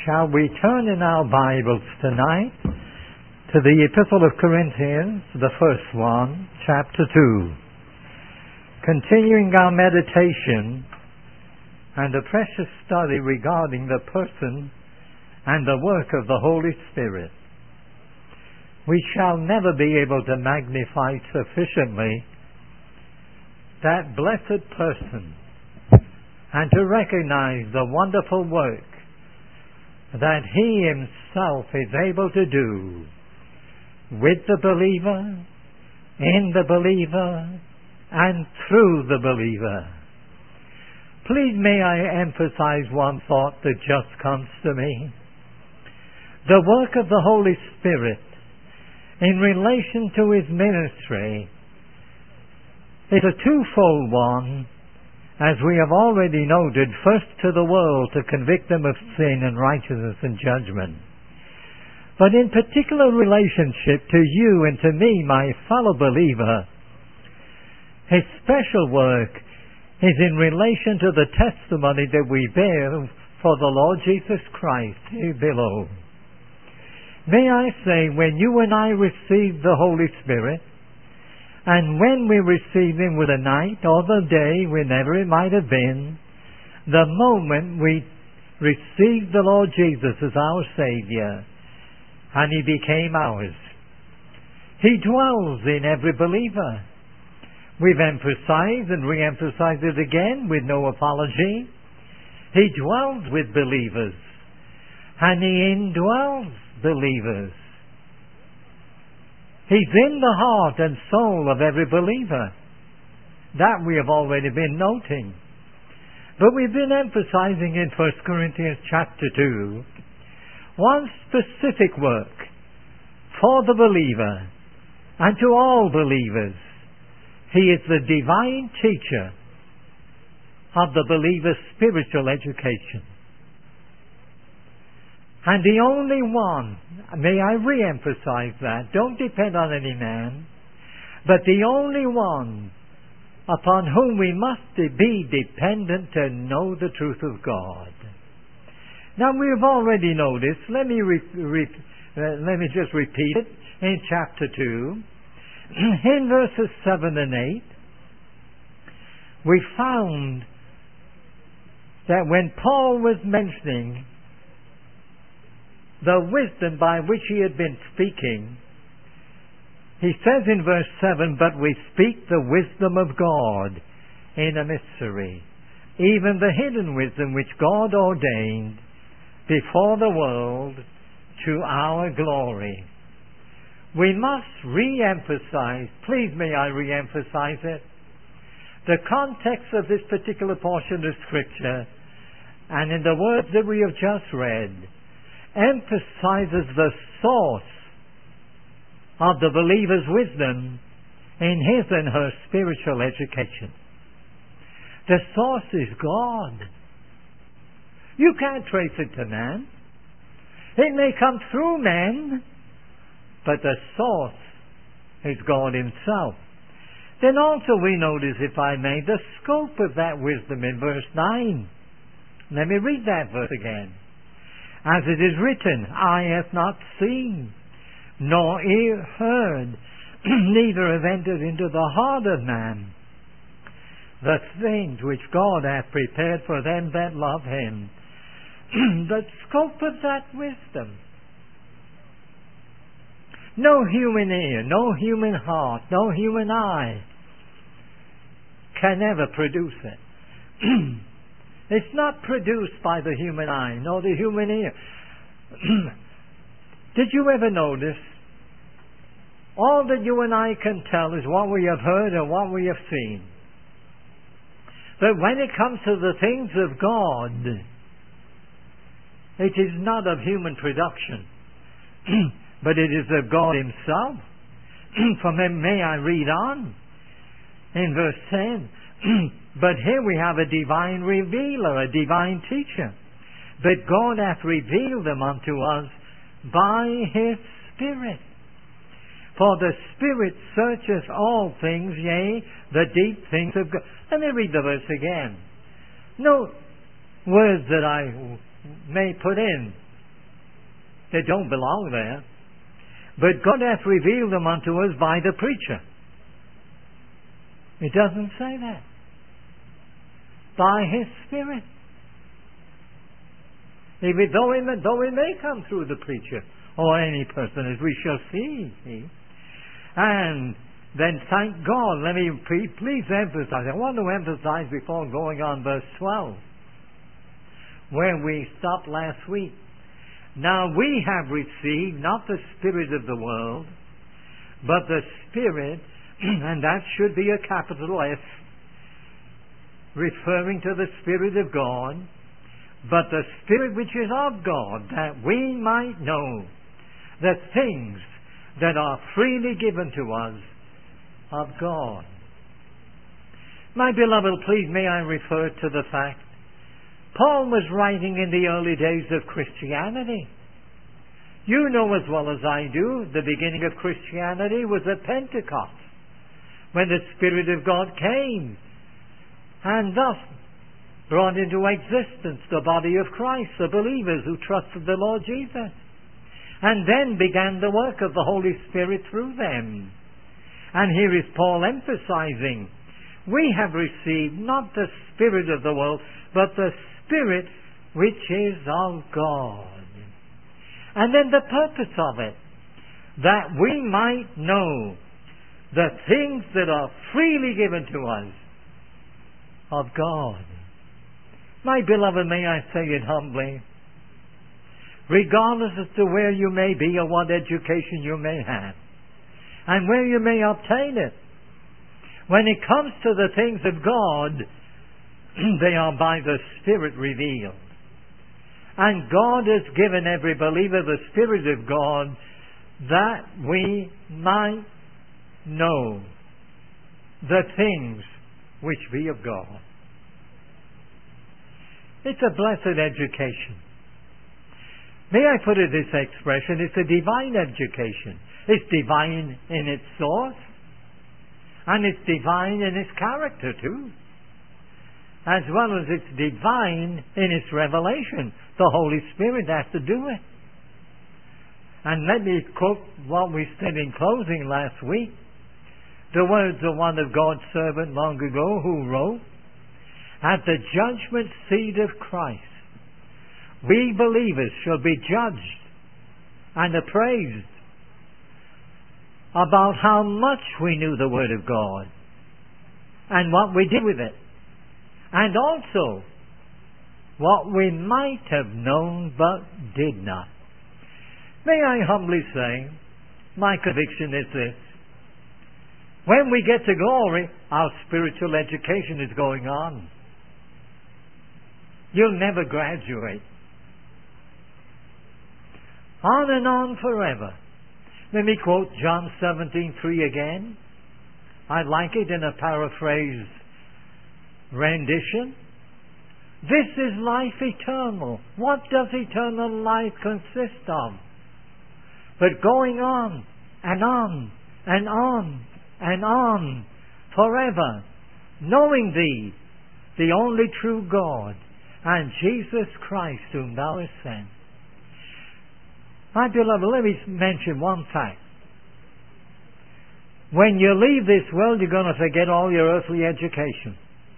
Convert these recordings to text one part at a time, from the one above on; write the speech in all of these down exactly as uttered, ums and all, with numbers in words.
Shall we turn in our Bibles tonight to the Epistle of Corinthians, the first one, chapter two. Continuing our meditation and a precious study regarding the person and the work of the Holy Spirit. We shall never be able to magnify sufficiently that blessed person and to recognize the wonderful work that He Himself is able to do with the believer, in the believer, and through the believer. Please may I emphasize one thought that just comes to me. The work of the Holy Spirit in relation to His ministry is a twofold one, as we have already noted, first to the world to convict them of sin and righteousness and judgment. But in particular relationship to you and to me, my fellow believer, His special work is in relation to the testimony that we bear for the Lord Jesus Christ here below. May I say, when you and I receive the Holy Spirit, and when we receive Him with the night or the day, whenever it might have been, the moment we received the Lord Jesus as our Savior, and He became ours, He dwells in every believer. We've emphasized and re-emphasized it again with no apology. He dwells with believers, and He indwells believers. He's in the heart and soul of every believer. That we have already been noting. But we've been emphasizing in First Corinthians chapter two one specific work for the believer and to all believers. He is the divine teacher of the believer's spiritual education. And the only one, may I re-emphasize that, don't depend on any man, but the only one upon whom we must be dependent to know the truth of God. Now we have already noticed, let me, re- re- uh, let me just repeat it, in chapter two, in verses seven and eight, we found that when Paul was mentioning the wisdom by which he had been speaking, he says in verse seven, "But we speak the wisdom of God in a mystery, even the hidden wisdom which God ordained before the world to our glory." We must re-emphasize, please may I re-emphasize it, the context of this particular portion of Scripture, and in the words that we have just read, emphasizes the source of the believer's wisdom in his and her spiritual education. The source is God. You can't trace it to man. It may come through man, but the source is God Himself. Then also we notice, if I may, the scope of that wisdom in verse nine. Let me read that verse again. "As it is written, eye hath not seen, nor ear heard, neither have entered into the heart of man the things which God hath prepared for them that love Him." The scope of that wisdom. No human ear, no human heart, no human eye can ever produce it. It's not produced by the human eye, nor the human ear. Did you ever notice? All that you and I can tell is what we have heard or what we have seen. But when it comes to the things of God, it is not of human production, but it is of God Himself. From Him may I read on in verse ten. "But here we have a divine revealer, a divine teacher. But God hath revealed them unto us by His Spirit. For the Spirit searcheth all things, yea, the deep things of God." Let me read the verse again. Note words that I may put in They don't belong there. But God hath revealed them unto us by the preacher. It doesn't say that. By His Spirit. If it, though, it may, though it may come through the preacher or any person, as we shall see. see. And then thank God. Let me please, please emphasize. I want to emphasize before going on verse twelve, where we stopped last week. Now we have received not the spirit of the world, but the Spirit, and that should be a capital S, referring to the Spirit of God, but the Spirit which is of God, that we might know the things that are freely given to us of God. My beloved, please may I refer to the fact Paul was writing in the early days of Christianity. You know as well as I do, the beginning of Christianity was at Pentecost, when the Spirit of God came and thus brought into existence the body of Christ, the believers who trusted the Lord Jesus. And then began the work of the Holy Spirit through them. And here is Paul emphasizing, we have received not the spirit of the world, but the Spirit which is of God. And then the purpose of it, that we might know the things that are freely given to us of God. My beloved, may I say it humbly, regardless as to where you may be or what education you may have, and where you may obtain it, when it comes to the things of God, they are by the Spirit revealed. And God has given every believer the Spirit of God that we might know the things which be of God. It's a blessed education. May I put it this expression? It's a divine education. It's divine in its source, and it's divine in its character too, as well as it's divine in its revelation. The Holy Spirit has to do it. And let me quote what we said in closing last week, the words of one of God's servants long ago who wrote, at the judgment seat of Christ, we believers shall be judged and appraised about how much we knew the Word of God and what we did with it, and also what we might have known but did not. May I humbly say, my conviction is this: when we get to glory, our spiritual education is going on. You'll never graduate. On and on forever. Let me quote John seventeen three again. I like it in a paraphrased rendition. This is life eternal. What does eternal life consist of? But going on and on and on and on forever, knowing Thee, the only true God, and Jesus Christ whom Thou hast sent. My beloved, let me mention one fact. When you leave this world, you're going to forget all your earthly education.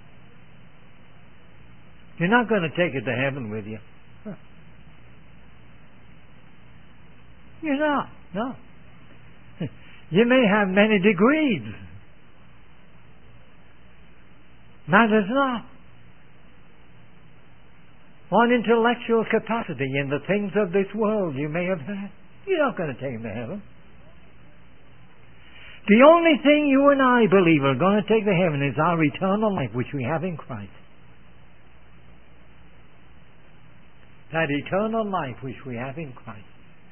You're not going to take it to heaven with you. You're not. No. You may have many degrees. Matters not. One intellectual capacity in the things of this world you may have had. You're not going to take them to heaven. The only thing you and I believe are going to take to heaven is our eternal life which we have in Christ. That eternal life which we have in Christ.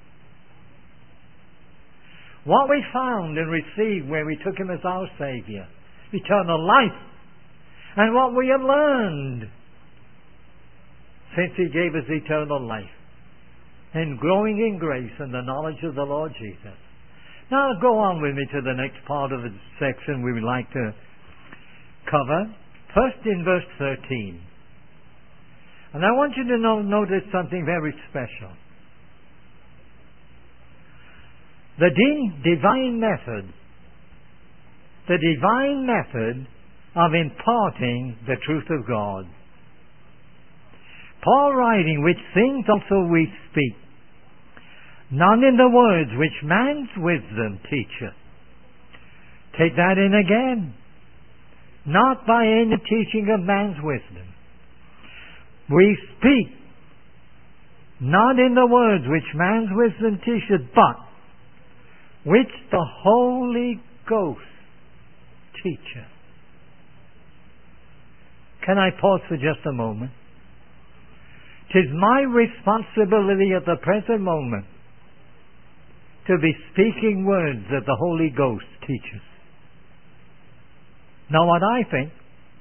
What we found and received where we took Him as our Savior. Eternal life. And what we have learned since He gave us eternal life. And growing in grace and the knowledge of the Lord Jesus. Now go on with me to the next part of the section we would like to cover. First in verse thirteen. And I want you to know, notice something very special. The di- divine method, the divine method of imparting the truth of God. Paul writing, which things also we speak, not in the words which man's wisdom teacheth. Take that in again. Not by any teaching of man's wisdom. We speak not in the words which man's wisdom teacheth, but which the Holy Ghost teacheth. Can I pause for just a moment? 'Tis my responsibility at the present moment to be speaking words that the Holy Ghost teaches. Now what I think,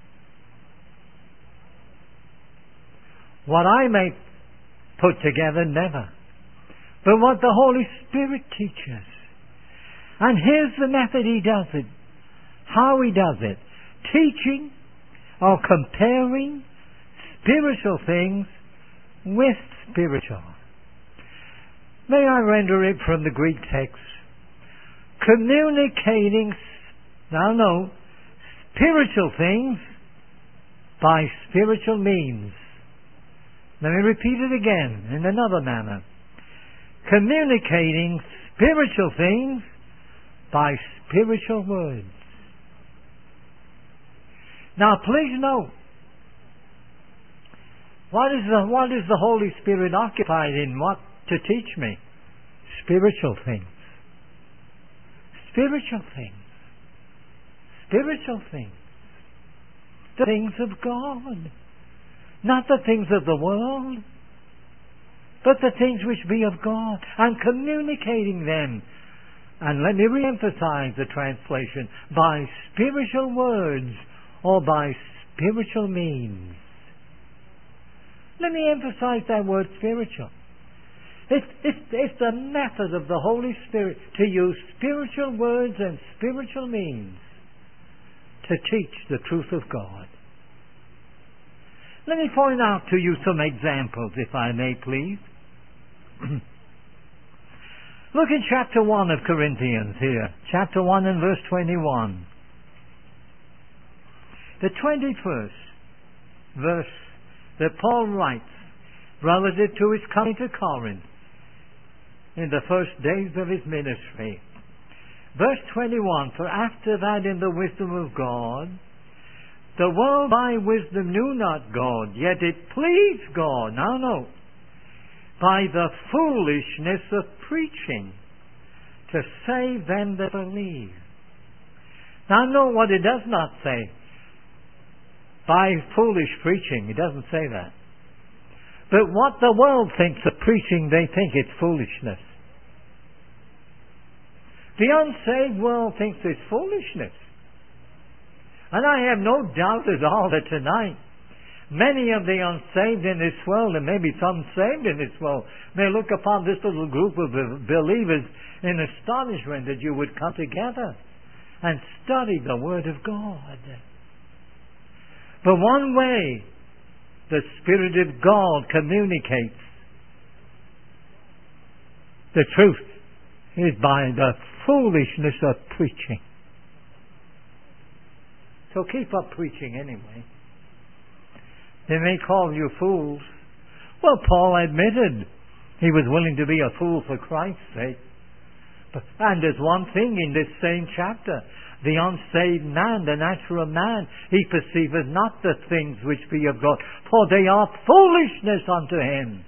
what I may put together, never. But what the Holy Spirit teaches. And here's the method He does it. How He does it. Teaching or comparing spiritual things with spiritual. May I render it from the Greek text? Communicating, now no, spiritual things by spiritual means. Let me repeat it again in another manner. Communicating spiritual things by spiritual words. Now please note, what is the, what is the Holy Spirit occupied in? What to teach me? Spiritual things. Spiritual things. Spiritual things. The things of God. Not the things of the world, but the things which be of God. And communicating them. And let me re-emphasize the translation. By spiritual words or by spiritual means. Let me emphasize that word spiritual. It's, it's, it's the method of the Holy Spirit to use spiritual words and spiritual means to teach the truth of God. Let me point out to you some examples, if I may, please. Look in chapter one of Corinthians here. Chapter one and verse twenty-one. The twenty-first verse that Paul writes relative to his coming to Corinth in the first days of his ministry. Verse twenty-one, for after that in the wisdom of God, the world by wisdom knew not God, yet it pleased God. Now note, by the foolishness of preaching, to save them that believe. Now note what it does not say. By foolish preaching, it doesn't say that. But what the world thinks of preaching, they think it's foolishness. The unsaved world thinks it's foolishness. And I have no doubt at all that tonight, many of the unsaved in this world, and maybe some saved in this world, may look upon this little group of believers in astonishment that you would come together and study the Word of God. But one way the Spirit of God communicates the truth is by the foolishness of preaching. So keep up preaching anyway. They may call you fools. Well, Paul admitted he was willing to be a fool for Christ's sake. But, and there's one thing in this same chapter. The unsaved man, the natural man, he perceiveth not the things which be of God, for they are foolishness unto him.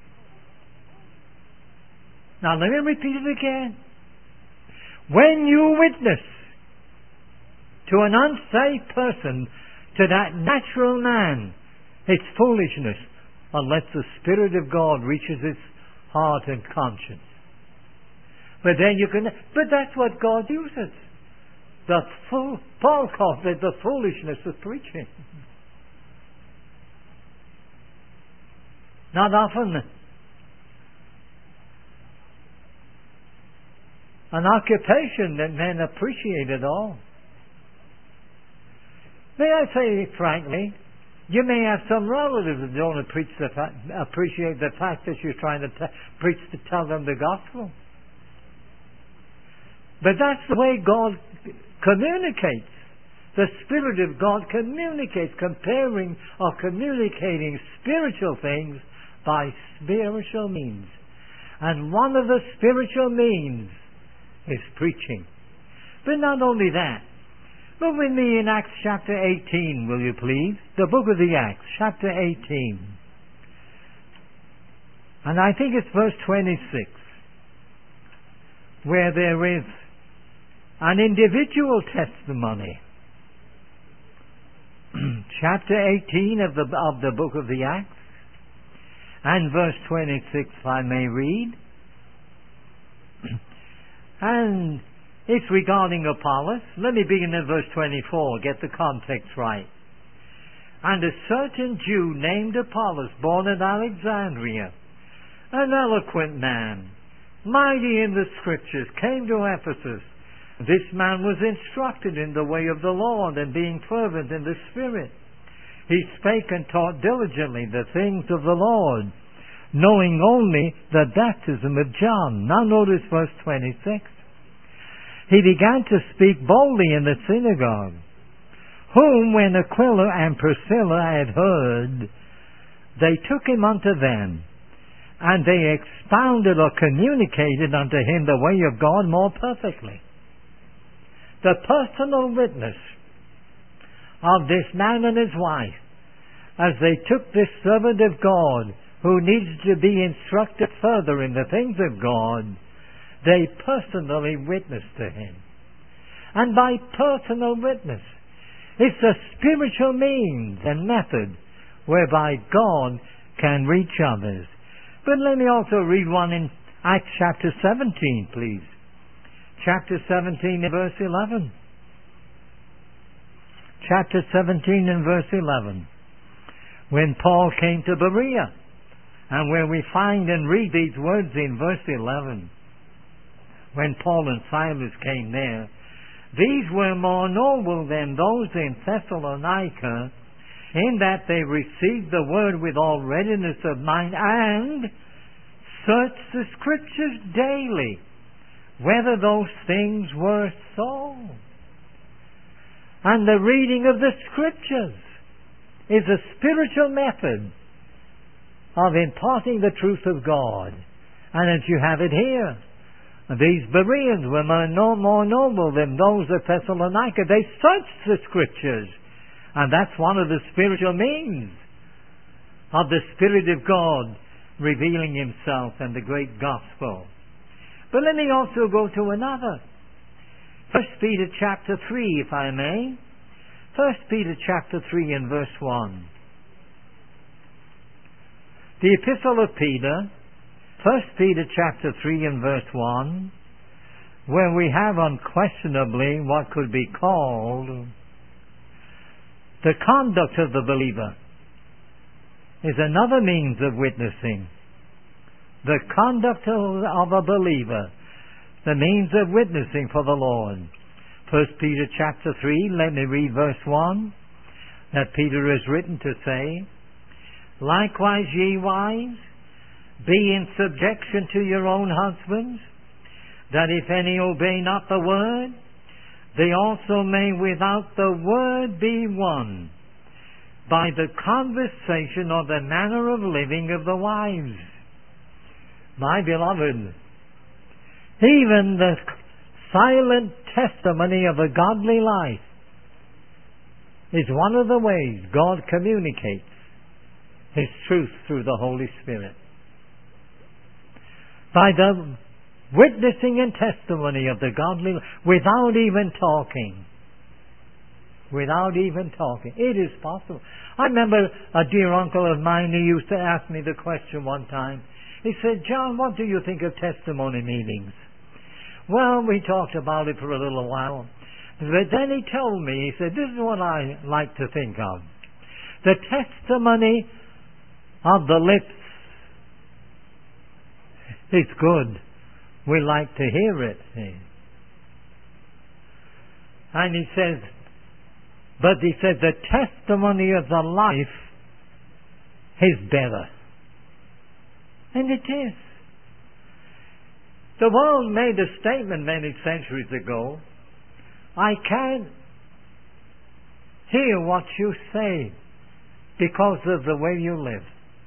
Now let me repeat it again. When you witness to an unsaved person, to that natural man, it's foolishness unless the Spirit of God reaches his heart and conscience. But then you can, but that's what God uses. The fool, Paul calls it the foolishness of preaching. Not often an occupation that men appreciate at all. May I say frankly, you may have some relatives that don't appreciate the fact, appreciate the fact that you're trying to t- preach to tell them the gospel. But that's the way God communicates. The Spirit of God communicates, comparing or communicating spiritual things by spiritual means. And one of the spiritual means is preaching. But not only that. Look with me in Acts chapter eighteen, will you please? The book of the Acts, chapter eighteen. And I think it's verse twenty-six, where there is an individual testimony. Chapter eighteen of the, of the book of the Acts, and verse twenty-six, if I may read. And it's regarding Apollos. Let me begin at verse twenty-four, get the context right. And a certain Jew named Apollos, born at Alexandria, an eloquent man, mighty in the Scriptures, came to Ephesus. This man was instructed in the way of the Lord, and being fervent in the Spirit, he spake and taught diligently the things of the Lord, knowing only the baptism of John. Now notice verse twenty-six. He began to speak boldly in the synagogue, whom when Aquila and Priscilla had heard, they took him unto them, and they expounded or communicated unto him the way of God more perfectly. The personal witness of this man and his wife, as they took this servant of God who needs to be instructed further in the things of God, they personally witnessed to him. And by personal witness, it's a spiritual means and method whereby God can reach others. But let me also read one in Acts chapter seventeen, please. Chapter seventeen and verse eleven. Chapter seventeen and verse eleven. When Paul came to Berea, and where we find and read these words in verse eleven, when Paul and Silas came there, these were more noble than those in Thessalonica, in that they received the word with all readiness of mind, and searched the Scriptures daily, whether those things were so. And the reading of the Scriptures is a spiritual method of imparting the truth of God. And as you have it here, these Bereans were no more noble than those of Thessalonica. They searched the Scriptures. And that's one of the spiritual means of the Spirit of God revealing Himself and the great gospel. But let me also go to another. First Peter chapter three, if I may. First Peter chapter three and verse one. The Epistle of Peter, First Peter chapter three and verse one, where we have unquestionably what could be called the conduct of the believer, is another means of witnessing. The conduct of a believer, the means of witnessing for the Lord. First Peter chapter three, let me read verse one, that Peter has written to say, Likewise ye wives, be in subjection to your own husbands, that if any obey not the word, they also may without the word be won by the conversation or the manner of living of the wives. My beloved, even the silent testimony of a godly life is one of the ways God communicates His truth through the Holy Spirit. By the witnessing and testimony of the godly life, without even talking. Without even talking. It is possible. I remember a dear uncle of mine who used to ask me the question one time. He said, John, what do you think of testimony meetings? Well, we talked about it for a little while. But then he told me, he said, this is what I like to think of. The testimony of the lips is good. We like to hear it. And he says, but he said, the testimony of the life is better. And it is. The world made a statement many centuries ago. I can't hear what you say because of the way you live.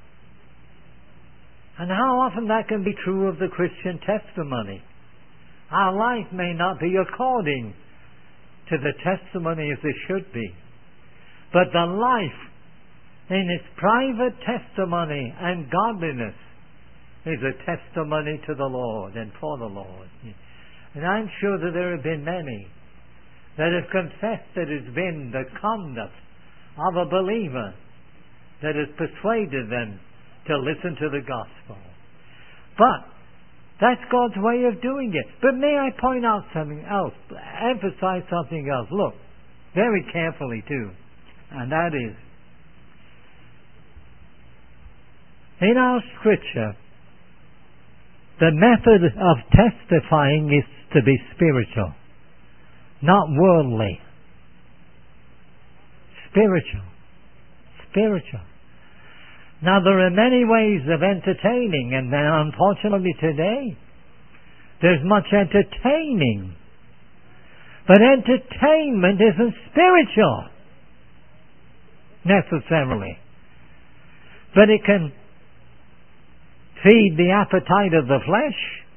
And how often that can be true of the Christian testimony. Our life may not be according to the testimony as it should be. But the life in its private testimony and godliness is a testimony to the Lord and for the Lord. And I'm sure that there have been many that have confessed that it's been the conduct of a believer that has persuaded them to listen to the gospel. But that's God's way of doing it. But may I point out something else, emphasize something else. Look, very carefully too. And that is, in our scripture, the method of testifying is to be spiritual, not worldly. Spiritual. Spiritual. Now there are many ways of entertaining, and unfortunately today there's much entertaining. But entertainment isn't spiritual necessarily. But it can feed the appetite of the flesh.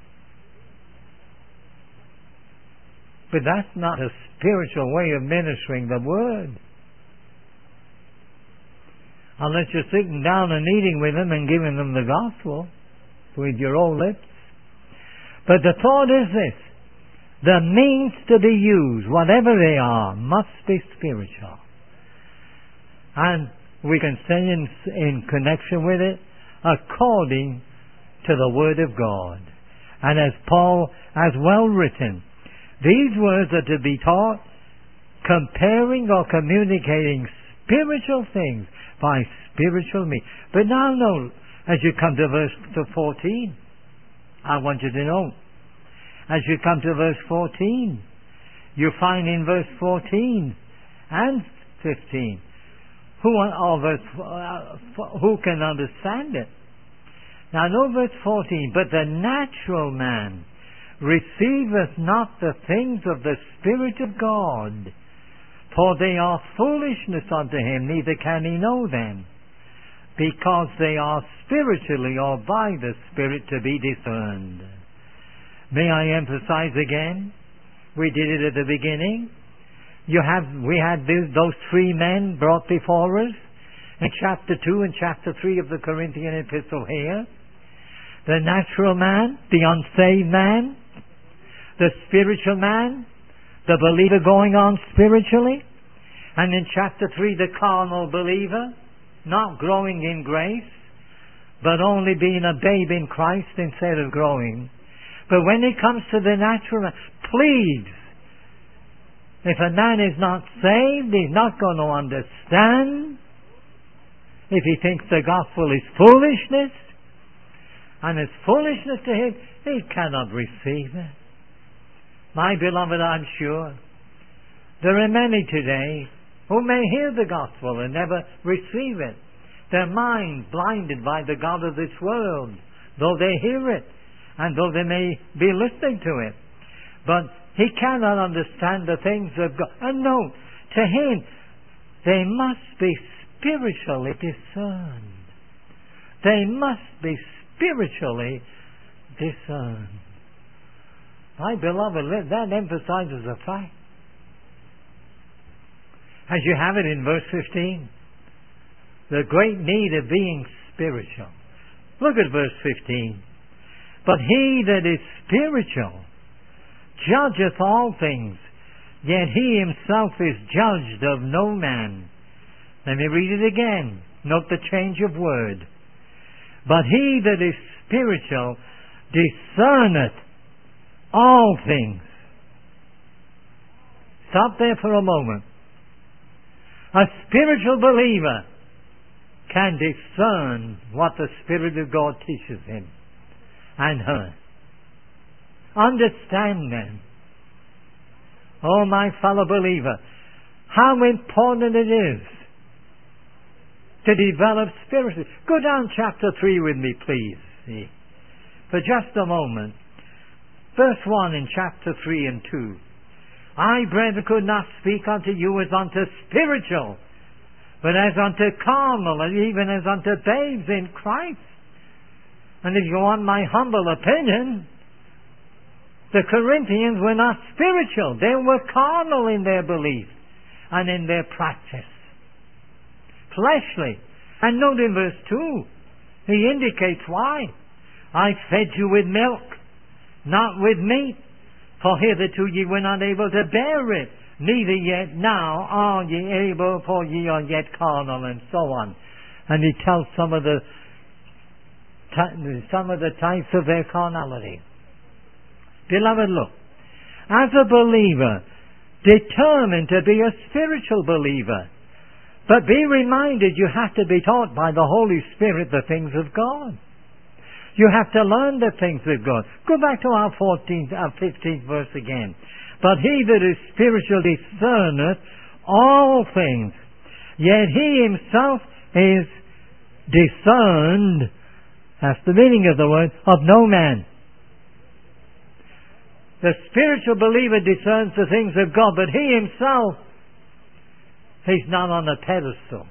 But that's not a spiritual way of ministering the word. Unless you're sitting down and eating with them and giving them the gospel with your own lips. But the thought is this: the means to be used, whatever they are, must be spiritual. And we can say in, in connection with it, according to the Word of God. And as Paul has well written, these words are to be taught comparing or communicating spiritual things by spiritual means. But now note, as you come to verse fourteen, I want you to know, as you come to verse fourteen, you find in verse fourteen and fifteen, who, or verse, uh, who can understand it? Now know verse fourteen, but the natural man receiveth not the things of the Spirit of God, for they are foolishness unto him, neither can he know them, because they are spiritually or by the Spirit to be discerned. May I emphasize again? We did it at the beginning. You have, we had these, those three men brought before us in chapter two and chapter three of the Corinthian epistle here. The natural man, the unsaved man, the spiritual man, the believer going on spiritually, and in chapter three the carnal believer, not growing in grace, but only being a babe in Christ instead of growing. But when it comes to the natural man, please, if a man is not saved, he's not going to understand. If he thinks the gospel is foolishness, and it's foolishness to him, he cannot receive it. My beloved, I'm sure there are many today who may hear the gospel and never receive it. Their minds blinded by the god of this world, though they hear it, and though they may be listening to it. But he cannot understand the things of God. And no, to him, they must be spiritually discerned. They must be spiritually discerned. My beloved, that emphasizes a fact. As you have it in verse fifteen, the great need of being spiritual. Look at verse fifteen. But he that is spiritual judgeth all things, yet he himself is judged of no man. Let me read it again. Note the change of word. But he that is spiritual discerneth all things. Stop there for a moment. A spiritual believer can discern what the Spirit of God teaches him and her. Understand them. Oh, my fellow believer, how important it is to develop spiritually. Go down chapter three with me, please. See, for just a moment. Verse one in chapter three and two. I, brethren, could not speak unto you as unto spiritual, but as unto carnal, and even as unto babes in Christ. And if you want my humble opinion, the Corinthians were not spiritual. They were carnal in their belief and in their practice. Fleshly. And note in verse two, he indicates why. I fed you with milk, not with meat. For hitherto ye were not able to bear it, neither yet now are ye able, for ye are yet carnal, and so on. And he tells some of the some of the types of their carnality. Beloved, look, as a believer, determined to be a spiritual believer, but be reminded you have to be taught by the Holy Spirit the things of God. You have to learn the things of God. Go back to our fourteenth, our fifteenth verse again. But he that is spiritual discerneth all things, yet he himself is discerned, that's the meaning of the word, of no man. The spiritual believer discerns the things of God, but he himself, he's not on a pedestal.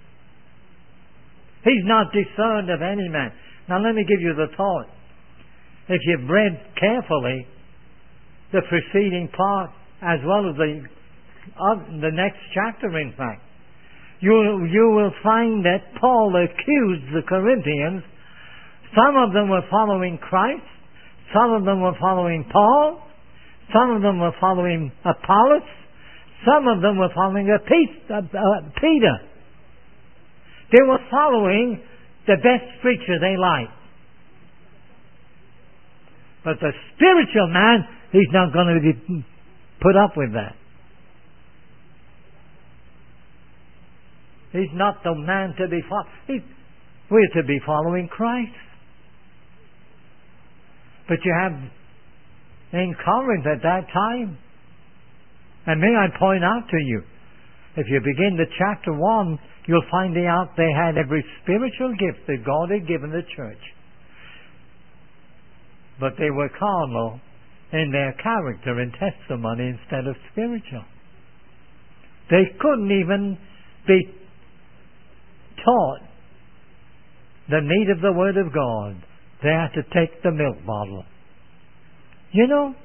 He's not discerned of any man. Now let me give you the thought. If you've read carefully the preceding part, as well as the uh, the next chapter, in fact, you, you will find that Paul accused the Corinthians. Some of them were following Christ. Some of them were following Paul. Some of them were following Apollos. Some of them were following a Peter. They were following the best preacher they liked. But the spiritual man, he's not going to be put up with that. He's not the man to be followed. We're to be following Christ. But you have in Corinth at that time, and may I point out to you, if you begin the chapter one, you'll find out they had every spiritual gift that God had given the church. But they were carnal in their character and testimony instead of spiritual. They couldn't even be taught the meat of the Word of God. They had to take the milk bottle. You know,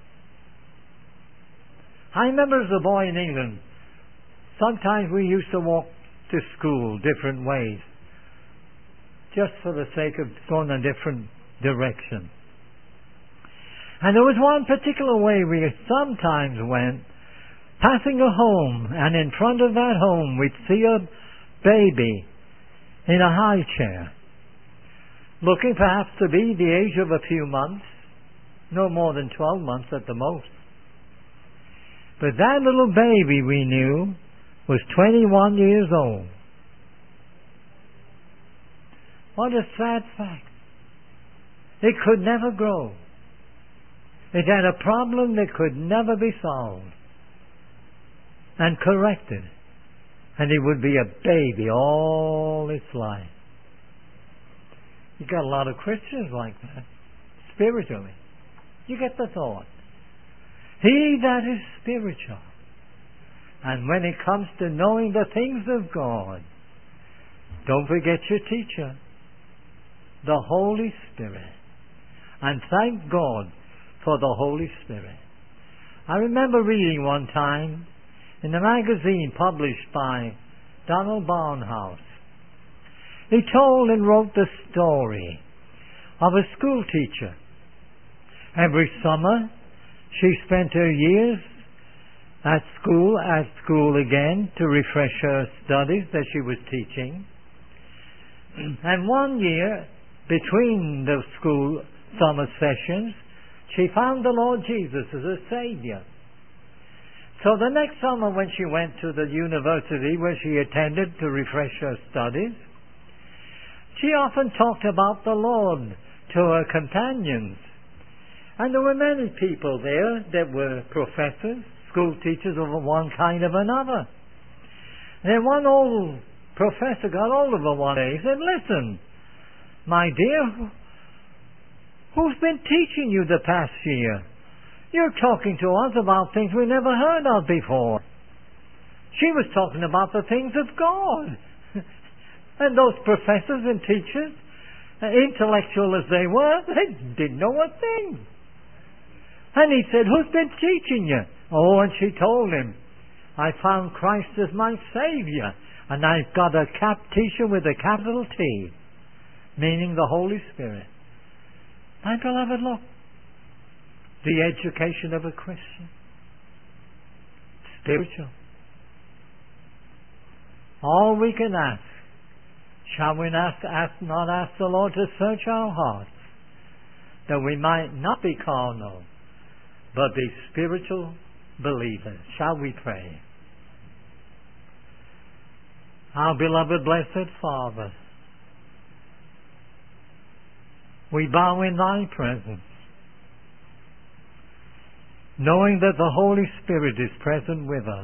I remember as a boy in England, sometimes we used to walk to school different ways, just for the sake of going a different direction. And there was one particular way we sometimes went, passing a home, and in front of that home we'd see a baby in a high chair, looking perhaps to be the age of a few months, no more than twelve months at the most. But that little baby, we knew, was twenty-one years old. What a sad fact. It could never grow. It had a problem that could never be solved and corrected. And it would be a baby all its life. You got a lot of Christians like that, spiritually. You get the thought. He that is spiritual. And when it comes to knowing the things of God, don't forget your teacher, the Holy Spirit. And thank God for the Holy Spirit. I remember reading one time in a magazine published by Donald Barnhouse. He told and wrote the story of a school teacher. Every summer, she spent her years at school, at school again, to refresh her studies that she was teaching. And one year, between the school summer sessions, she found the Lord Jesus as a Savior. So the next summer when she went to the university where she attended to refresh her studies, she often talked about the Lord to her companions. And there were many people there that were professors, school teachers of one kind or another. And then one old professor got hold of her one day. He said, "Listen, my dear, Who's been teaching you the past year? You're talking to us about things we never heard of before. She was talking about the things of God. And those professors and teachers, intellectual as they were, they didn't know a thing. And he said, who's been teaching you? Oh, and she told him, I found Christ as my Savior, and I've got a cap teacher with a capital T, meaning the Holy Spirit. My beloved, look, the education of a Christian, spiritual. All we can ask, shall we not ask, not ask the Lord to search our hearts, that we might not be carnal, but be spiritual believers. Shall we pray? Our beloved blessed Father, we bow in Thy presence, knowing that the Holy Spirit is present with us,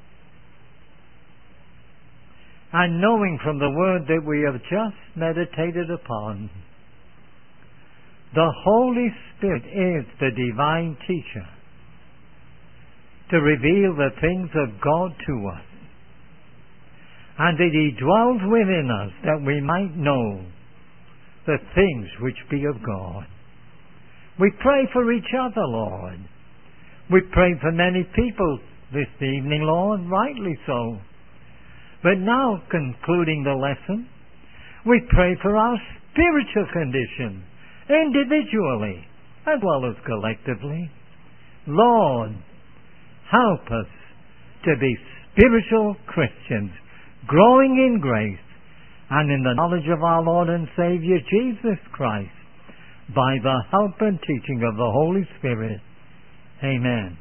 and knowing from the word that we have just meditated upon, the Holy Spirit is the divine teacher to reveal the things of God to us, and that He dwells within us that we might know the things which be of God. We pray for each other, Lord. We pray for many people this evening, Lord, rightly so. But now, concluding the lesson, we pray for our spiritual condition, individually as well as collectively. Lord, help us to be spiritual Christians, growing in grace and in the knowledge of our Lord and Savior Jesus Christ, by the help and teaching of the Holy Spirit. Amen.